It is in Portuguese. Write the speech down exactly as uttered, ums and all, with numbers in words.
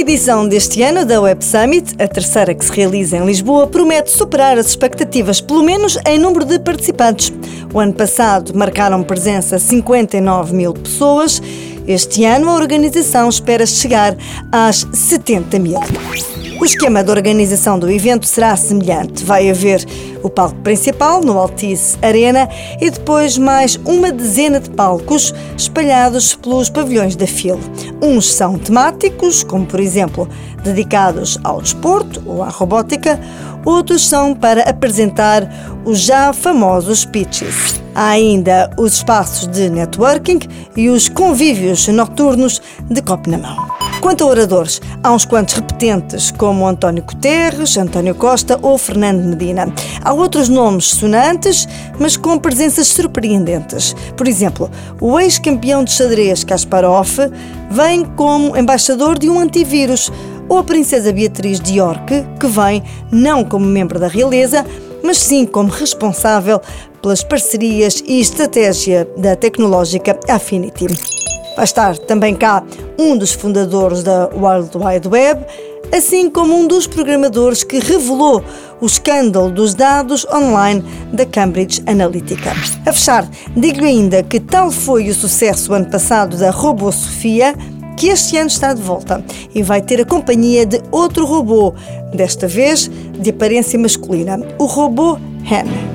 edição deste ano da Web Summit, a terceira que se realiza em Lisboa, promete superar as expectativas, pelo menos em número de participantes. O ano passado marcaram presença cinquenta e nove mil pessoas. Este ano a organização espera chegar às setenta mil. O esquema de organização do evento será semelhante. Vai haver o palco principal no Altice Arena e depois mais uma dezena de palcos espalhados pelos pavilhões da F I L. Uns são temáticos, como por exemplo dedicados ao desporto ou à robótica, outros são para apresentar os já famosos pitches. Há ainda os espaços de networking e os convívios noturnos de copo na mão. Quanto a oradores, há uns quantos repetentes, como António Guterres, António Costa ou Fernando Medina. Há outros nomes sonantes, mas com presenças surpreendentes. Por exemplo, o ex-campeão de xadrez Kasparov vem como embaixador de um antivírus, ou a princesa Beatriz de York, que vem não como membro da realeza, mas sim como responsável pelas parcerias e estratégia da tecnológica Affinity. Vai estar também cá um dos fundadores da World Wide Web, assim como um dos programadores que revelou o escândalo dos dados online da Cambridge Analytica. A fechar, digo ainda que tal foi o sucesso ano passado da Robô Sofia, que este ano está de volta e vai ter a companhia de outro robô, desta vez de aparência masculina, o robô Hen.